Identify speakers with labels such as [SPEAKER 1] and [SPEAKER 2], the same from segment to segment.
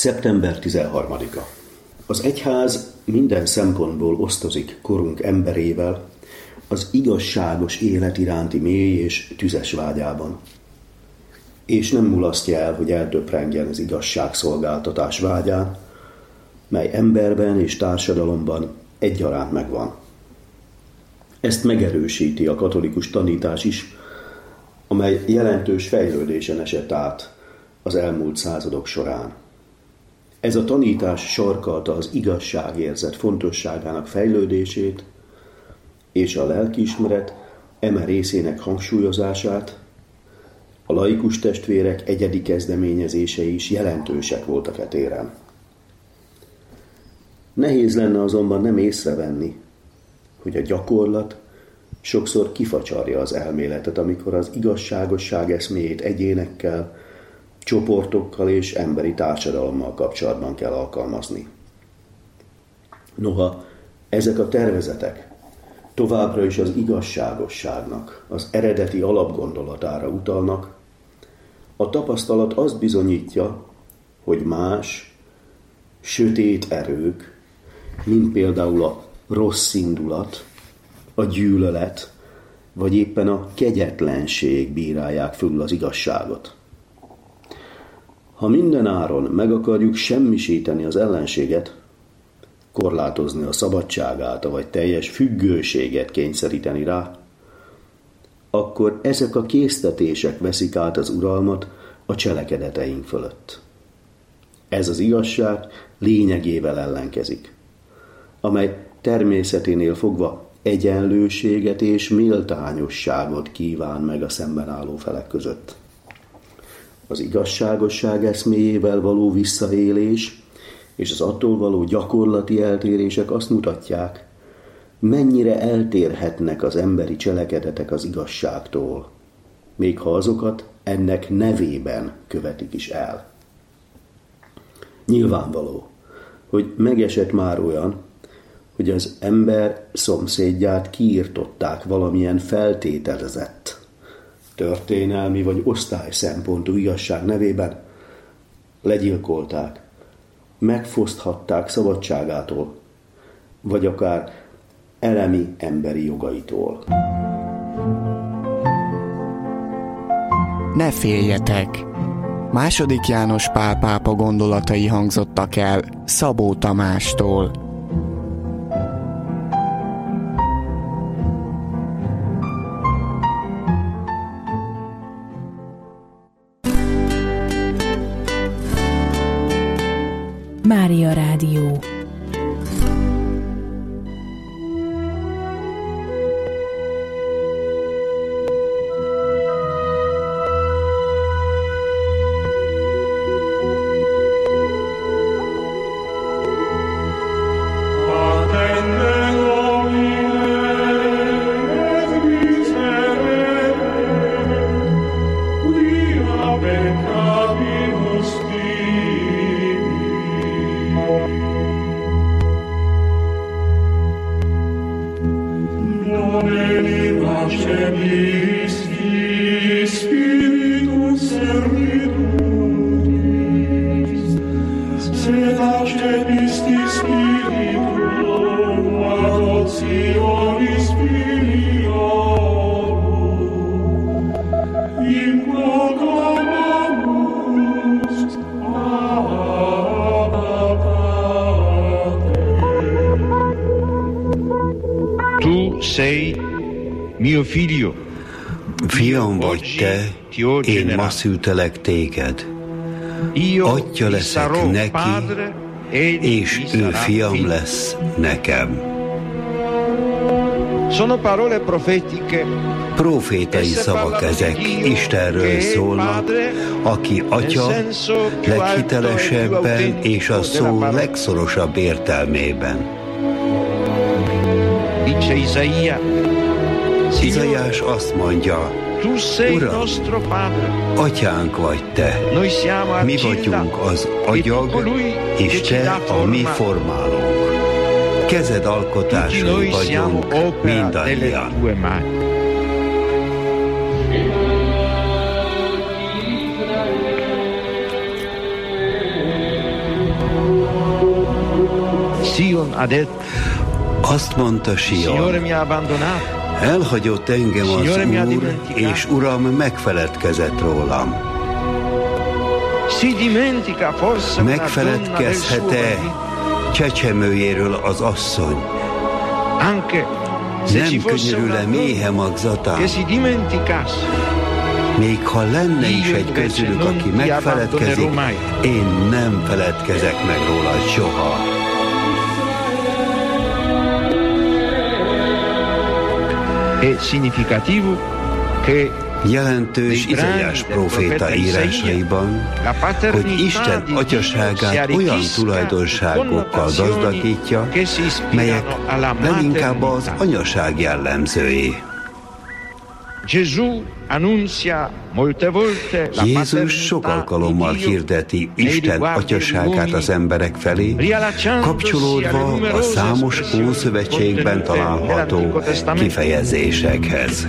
[SPEAKER 1] Szeptember 13-a. Az egyház minden szempontból osztozik korunk emberével az igazságos élet iránti mély és tüzes vágyában. És nem mulasztja el, hogy eltöprengjen az igazságszolgáltatás vágyán, mely emberben és társadalomban egyaránt megvan. Ezt megerősíti a katolikus tanítás is, amely jelentős fejlődésen esett át az elmúlt századok során. Ez a tanítás sarkalta az igazságérzet fontosságának fejlődését és a lelkiismeret eme részének hangsúlyozását. A laikus testvérek egyedi kezdeményezései is jelentősek voltak e téren. Nehéz lenne azonban nem észrevenni, hogy a gyakorlat sokszor kifacsarja az elméletet, amikor az igazságosság eszméjét egyénekkel, csoportokkal és emberi társadalommal kapcsolatban kell alkalmazni. Noha ezek a tervezetek továbbra is az igazságosságnak, az eredeti alapgondolatára utalnak, a tapasztalat azt bizonyítja, hogy más, sötét erők, mint például a rossz indulat, a gyűlölet, vagy éppen a kegyetlenség bírálják fölül az igazságot. Ha minden áron meg akarjuk semmisíteni az ellenséget, korlátozni a szabadságát, vagy teljes függőséget kényszeríteni rá, akkor ezek a késztetések veszik át az uralmat a cselekedeteink fölött. Ez az igazság lényegével ellenkezik, amely természeténél fogva egyenlőséget és méltányosságot kíván meg a szemben álló felek között. Az igazságosság eszméjével való visszaélés és az attól való gyakorlati eltérések azt mutatják, mennyire eltérhetnek az emberi cselekedetek az igazságtól, még ha azokat ennek nevében követik is el. Nyilvánvaló, hogy megesett már olyan, hogy az ember szomszédját kiirtották valamilyen feltételezett, történelmi vagy osztály szempontú igazság nevében, legyilkolták, megfoszthatták szabadságától, vagy akár elemi emberi jogaitól.
[SPEAKER 2] Ne féljetek! II. János Pál pápa gondolatai hangzottak el Szabó Tamástól.
[SPEAKER 3] Mária Rádió.
[SPEAKER 4] Fiam vagy te, én ma szültelek téged. Atya leszek neki, és ő fiam lesz nekem. Profétai szavak ezek, Istenről szólnak, aki atya leghitelesebben és a szó legszorosabb értelmében. Izaiás azt mondja, Uram, atyánk vagy te, mi vagyunk az agyag, és te a mi formálónk. Kezed alkotásai vagyunk mindannyian. Azt mondta Sion, elhagyott engem az Úr, és Uram megfeledkezett rólam. Megfeledkezhet-e csecsemőjéről az asszony? Nem könyörül-e méhe magzatán? Még ha lenne is egy közülük, aki megfeledkezik, én nem feledkezek meg róla soha. Jelentős Izaiás próféta írásaiban, hogy Isten atyaságát olyan tulajdonságokkal gazdagítja, melyek leginkább az anyaság jellemzői. Jézus sok alkalommal hirdeti Isten atyaságát az emberek felé, kapcsolódva a számos Ószövetségben található kifejezésekhez.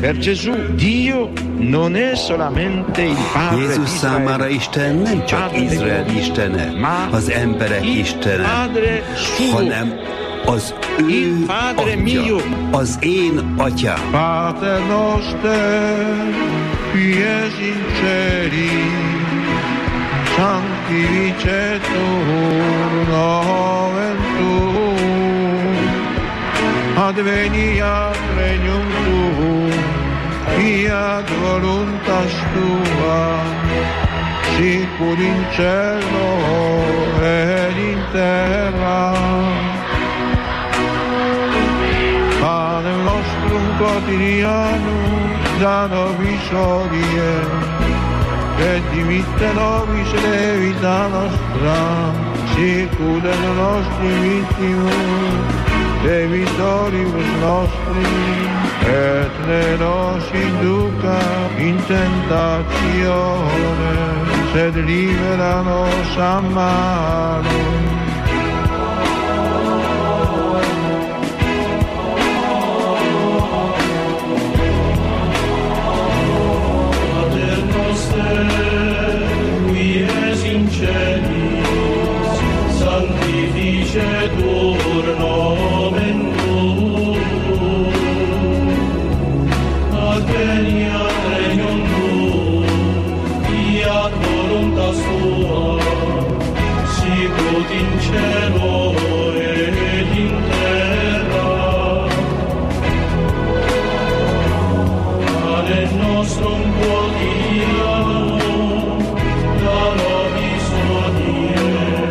[SPEAKER 4] Jézus számára Isten nem csak Izrael istene, az emberek istene, hanem az ő atya, az én atyám.
[SPEAKER 5] Pater noster, qui es in celis, sanctificetur nomen tuum, adveniat regnum tuum, fiat voluntas tua, sicur in cielo et in terra. Panem nostrum quotidianum da nobis hodie, et dimitte nobis debita nostra, sicut et nostri vittimus debitoribus nostris, et ne nos induca in tentatione, sed libera nos a malo.
[SPEAKER 6] Sanctificetur nomen tuum, adveniat regnum tuum, fiat voluntas tua, sicut in cielo et in terra. Panem nostrum quotidianum da nobis hodie,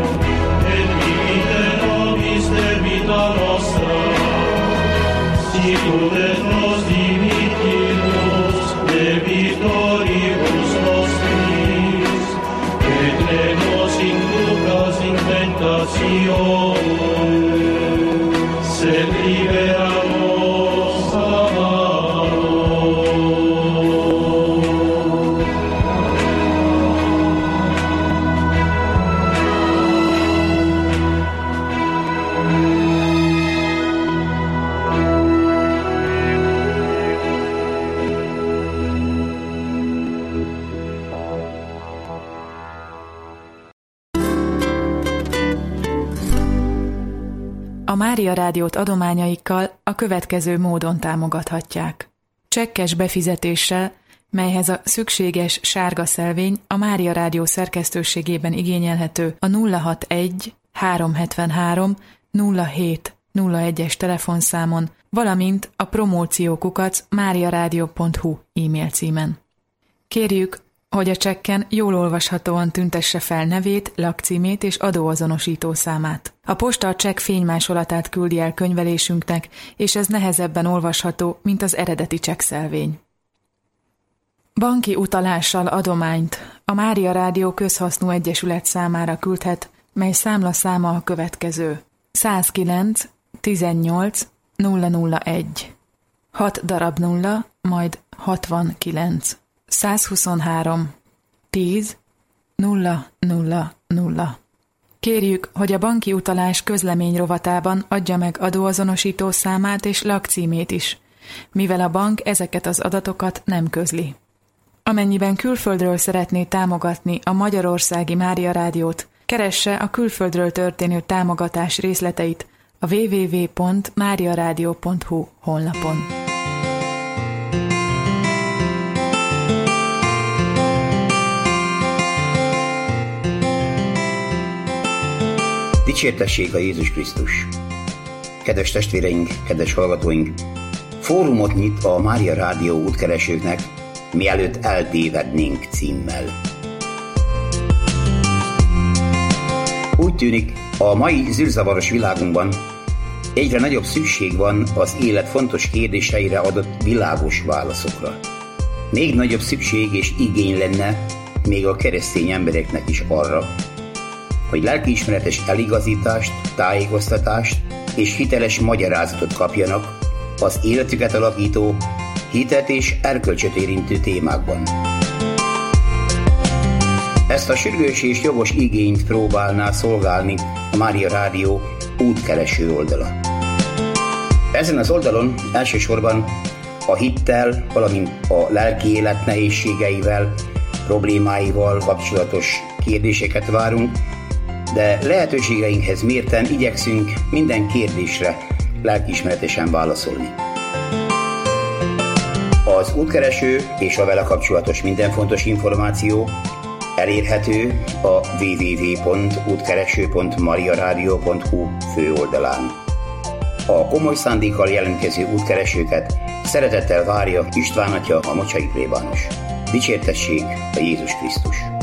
[SPEAKER 6] debita nostra, sicut et nos dimittimus debitoribus nostris, et ne nos inducas in tentatione, sed libera nos a malo.
[SPEAKER 3] A Mária Rádiót adományaikkal a következő módon támogathatják. Csekkes befizetéssel, melyhez a szükséges sárga szelvény a Mária Rádió szerkesztőségében igényelhető a 061 373 0701-es telefonszámon, valamint a promóció@mariaradio.hu e-mail címen. Kérjük, hogy a csekken jól olvashatóan tüntesse fel nevét, lakcímét és adóazonosító számát. A posta a csekk fénymásolatát küldi el könyvelésünknek, és ez nehezebben olvasható, mint az eredeti csekkszelvény. Banki utalással adományt a Mária Rádió közhasznú egyesület számára küldhet, mely számlaszáma a következő: 109 18 001. 6 darab 0, majd 69. 123 10 000. Kérjük, hogy a banki utalás közlemény rovatában adja meg adóazonosító számát és lakcímét is, mivel a bank ezeket az adatokat nem közli. Amennyiben külföldről szeretné támogatni a Magyarországi Mária Rádiót, keresse a külföldről történő támogatás részleteit a www.mariaradio.hu honlapon.
[SPEAKER 7] Dicsértessék a Jézus Krisztus! Kedves testvéreink, kedves hallgatóink! Fórumot nyit a Mária Rádió útkeresőknek, mielőtt eltévednénk címmel. Úgy tűnik, a mai zűrzavaros világunkban egyre nagyobb szükség van az élet fontos kérdéseire adott világos válaszokra. Még nagyobb szükség és igény lenne még a keresztény embereknek is arra, hogy lelkiismeretes eligazítást, tájékoztatást és hiteles magyarázatot kapjanak az életüket alakító, hitet és erkölcsöt érintő témákban. Ezt a sürgős és jogos igényt próbálná szolgálni a Mária Rádió útkereső oldala. Ezen az oldalon elsősorban a hittel, valamint a lelki élet nehézségeivel, problémáival kapcsolatos kérdéseket várunk, de lehetőségeinkhez mérten igyekszünk minden kérdésre lelkiismeretesen válaszolni. Az útkereső és a vele kapcsolatos minden fontos információ elérhető a www.útkereső.mariaradio.hu főoldalán. A komoly szándékkal jelentkező útkeresőket szeretettel várja István atya, a mocsai plébános. Dicsértessék a Jézus Krisztus!